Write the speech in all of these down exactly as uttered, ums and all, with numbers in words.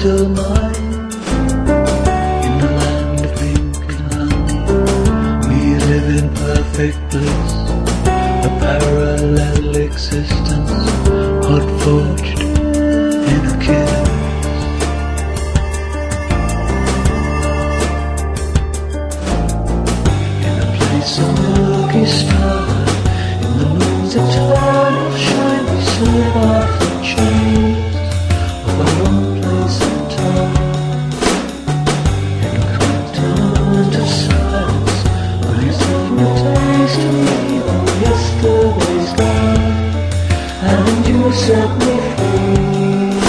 still mine. In the land of pink and honey, we live in perfect bliss, a parallel existence, hot forged in a kiss. In a place of milky starlight, in the moon's eternal shine, we slip off the chains of our own place and time. In a continent of silence, when you sing a taste to me of yesterday's gone, and you set me free.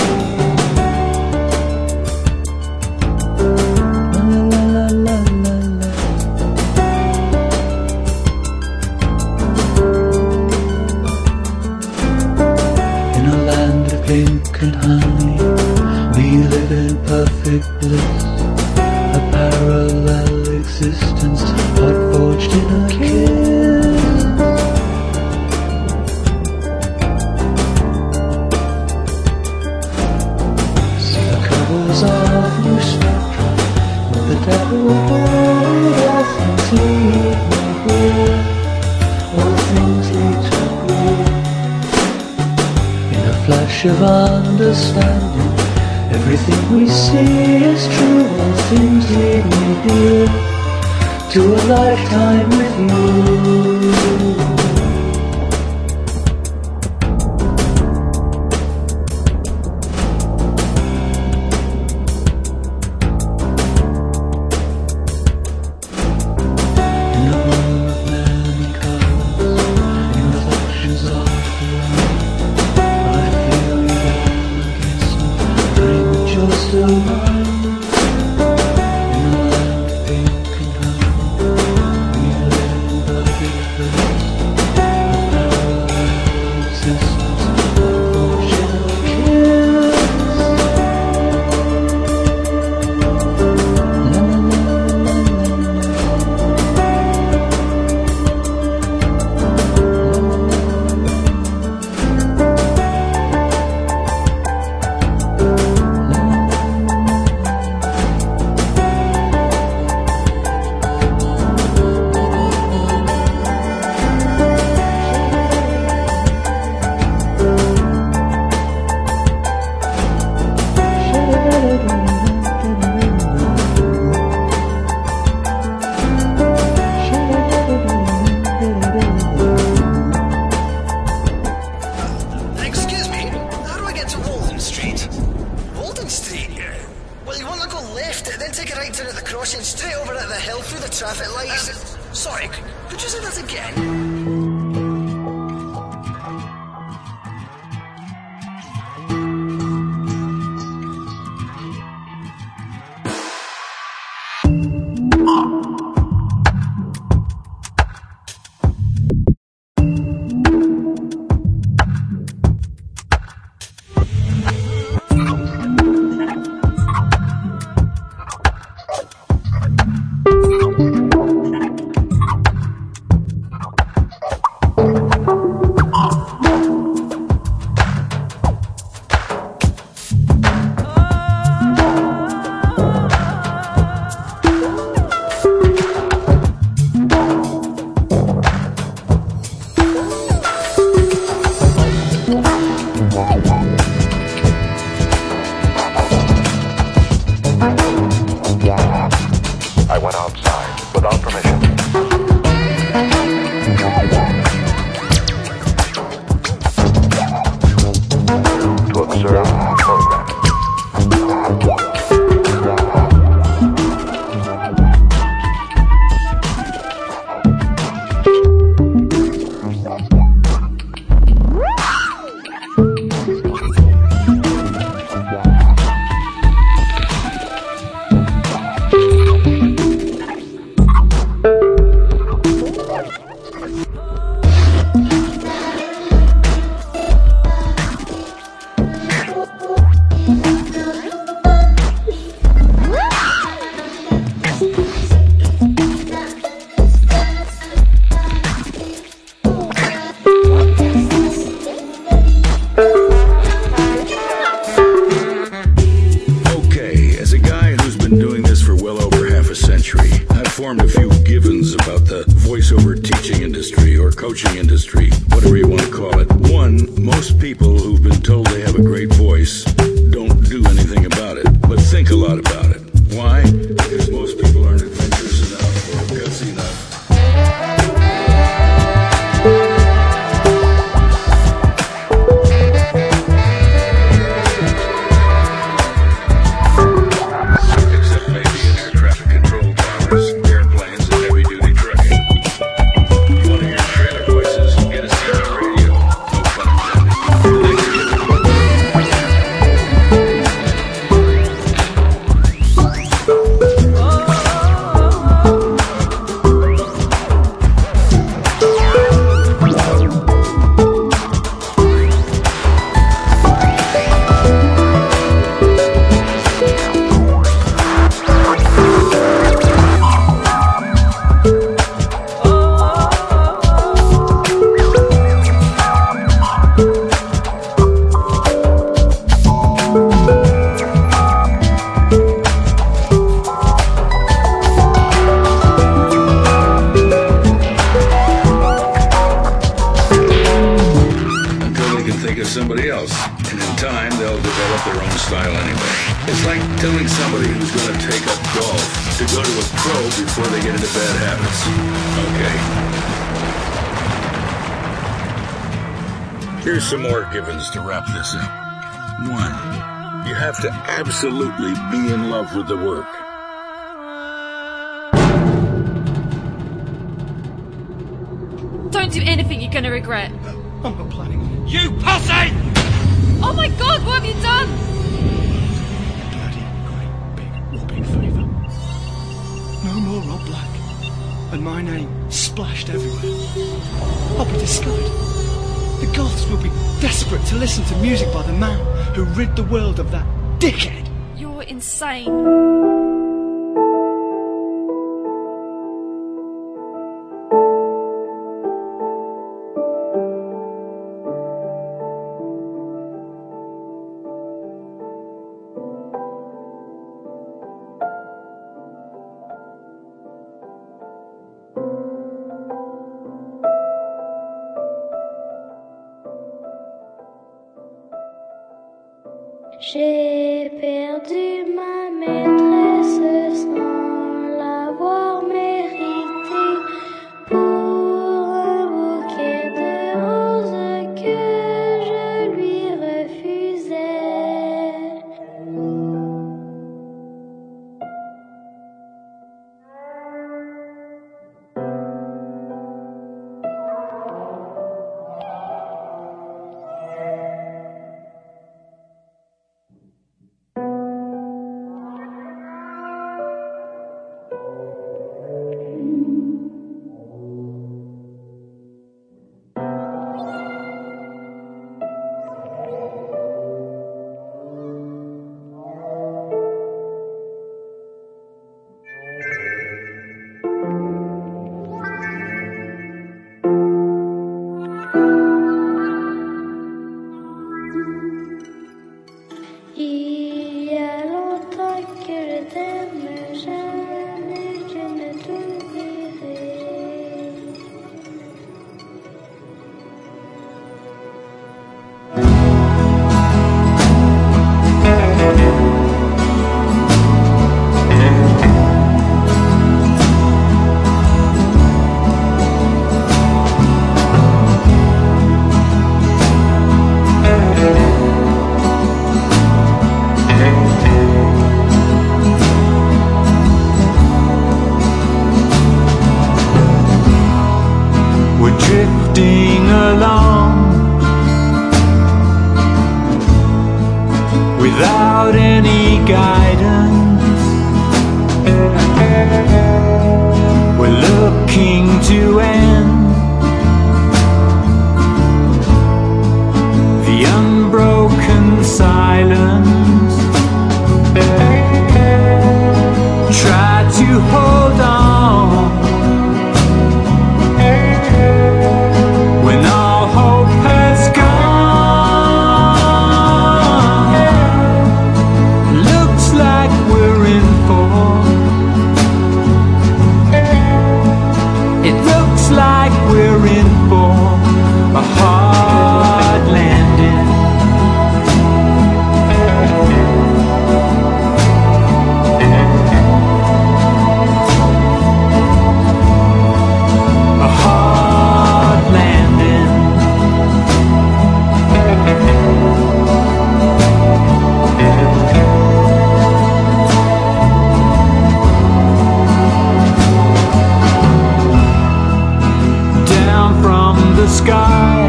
Pink and honey, we live in perfect bliss, a parallel existence, hot forged in a kiss. See the covers of new spectra, with the devil buried, all things lead me here, all things lead to green. Flash of understanding, everything we see is true, all things lead me here to a lifetime with you. In the bloom of many colors, in the flashes of the light, you're still mine. In the land of pink and honey, we live in perfect bliss, a parallel existence, forged in a kiss. La la la la Excuse me, how do I get to Walden Street? Walden Street? Well, you want to go left, then take a right turn at the crossing, straight over at the hill through the traffic lights. Sorry, could you say that again? I went outside without permission. To observe programming. We'll be right back. they'll develop their own style anyway. It's like telling somebody who's going to take up golf to go to a pro before they get into bad habits. Okay. Here's some more givens to wrap this up. One, you have to absolutely be in love with the work. Don't do anything you're gonna regret. I'm not planning on it. You pussy! Oh my god, what have you done? Bloody great big whopping favour. No more Rob Black. And my name splashed everywhere. I'll be discovered. The goths will be desperate to listen to music by the man who rid the world of that dickhead. You're insane. J'ai perdu ma maîtresse sans l'avoir méritée pour un bouquet de roses que je lui refusais. Il y a longtemps que je t'aime, jamais je ne t'oublierai. We're drifting along without any guidance. We're looking to end the unbroken silence. Try to hold on when all hope has gone. Looks like we're in for. It looks like we're in for a hard landing. A hard landing. Down from the sky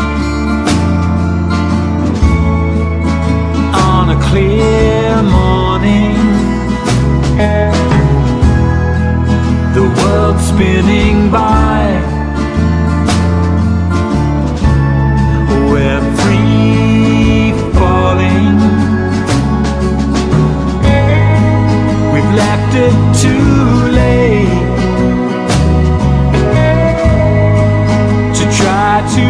on a clear morning, the world spinning by. We're free falling. We've left it too late to try to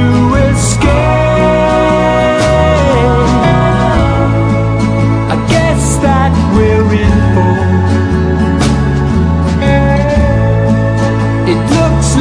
escape. I guess that we're in for. It looks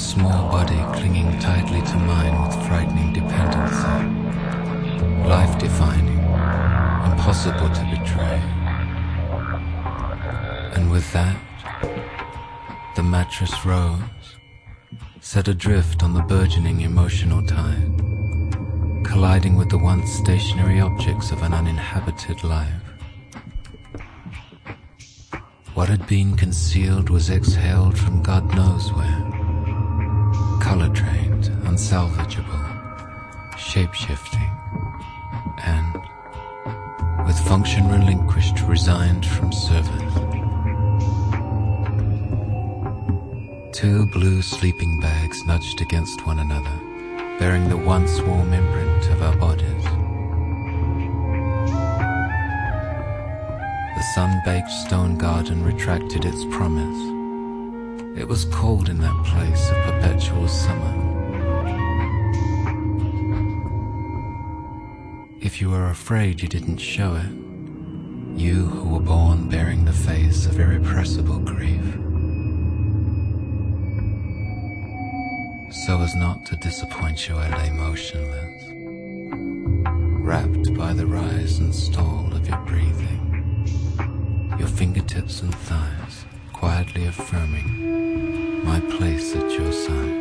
small body clinging tightly to mine with frightening dependency. Life-defining, impossible to betray. And with that, the mattress rose, set adrift on the burgeoning emotional tide, colliding with the once stationary objects of an uninhabited life. What had been concealed was exhaled from God knows where, color-trained, unsalvageable, shape-shifting, and, with function relinquished, resigned from service. Two blue sleeping bags nudged against one another, bearing the once warm imprint of our bodies. The sun-baked stone garden retracted its promise. It was cold in that place of perpetual summer. If you were afraid you didn't show it, you who were born bearing the face of irrepressible grief, so as not to disappoint you, I lay motionless, wrapped by the rise and stall of your breathing, your fingertips and thighs quietly affirming my place at your side.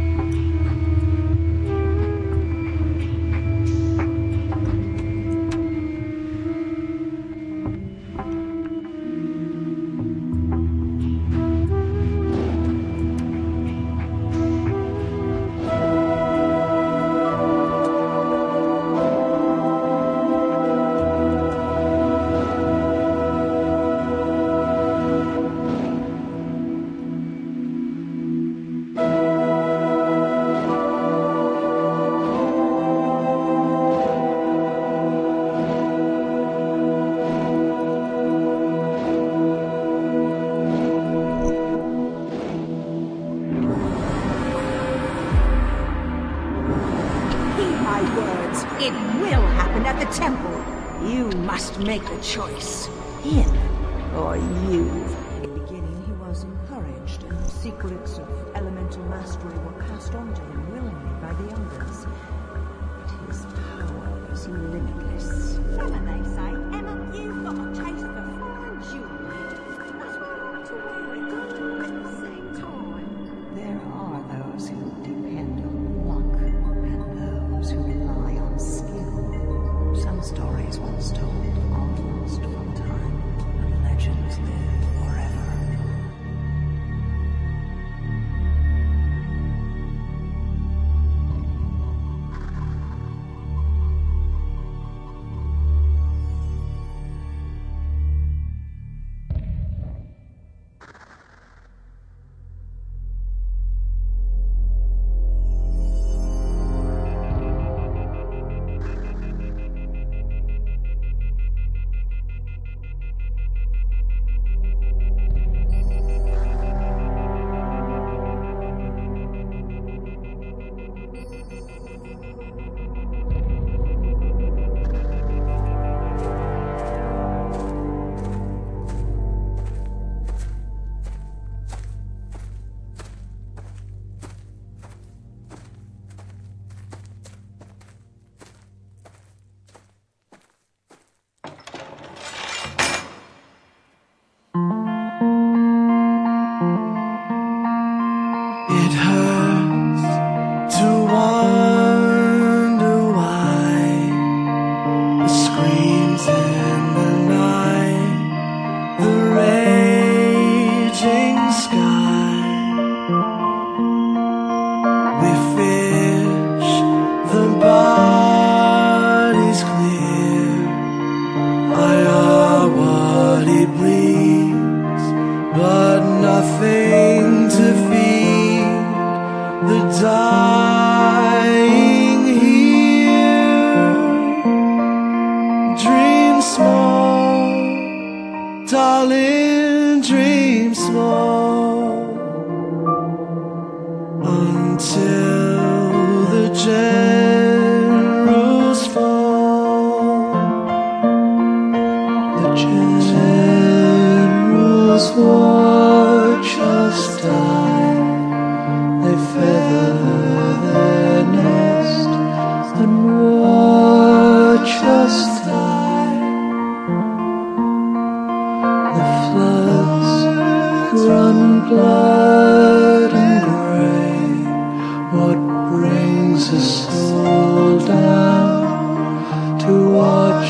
Make a choice. Him or you. In the beginning, he was encouraged, and the secrets of elemental mastery were passed on to him willingly by the elders. But his power was limitless. Emma, they say. Emma, you've got a taste for fine jewelry. That's why I like to wear it all at the same time. There are those who depend on luck, and those who rely on skill. Some stories once told are lost from time, and legends live forever.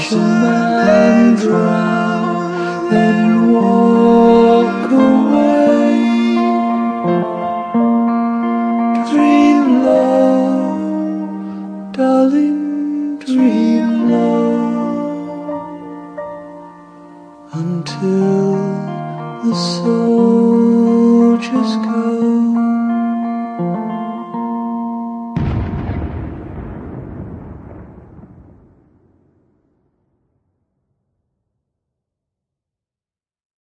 fisherman drown, then walk away. Dream low, darling, dream low, until the soul